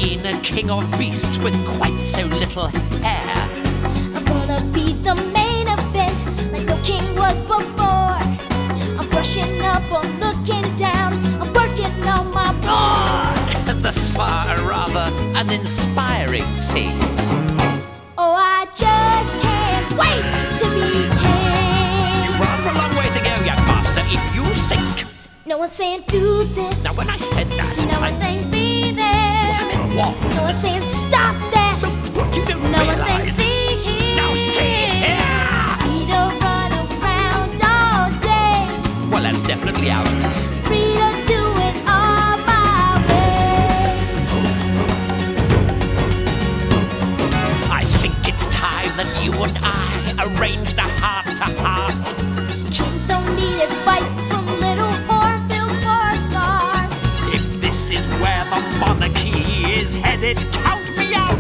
seen a king of beasts with quite so little hair. I'm gonna be the main event, like no king was before. I'm brushing up or looking down, I'm working on my roar. Thus far, a rather uninspiring thing. Oh, I just can't wait to be king. You've rather a long way to go, young master, if you think. No one's saying do this. Now, when I said that, No one's saying be there. I meant what? No one's saying stop that. What you don't No one's saying realize. see here. Now see here. Free to run around all day. Well, that's definitely out. Free to do it all my way. I think it's time that you and I arranged a heart-to-heart. Kings don't need advice from little hornbills for a start. If this is where the monarchy is headed, count me out.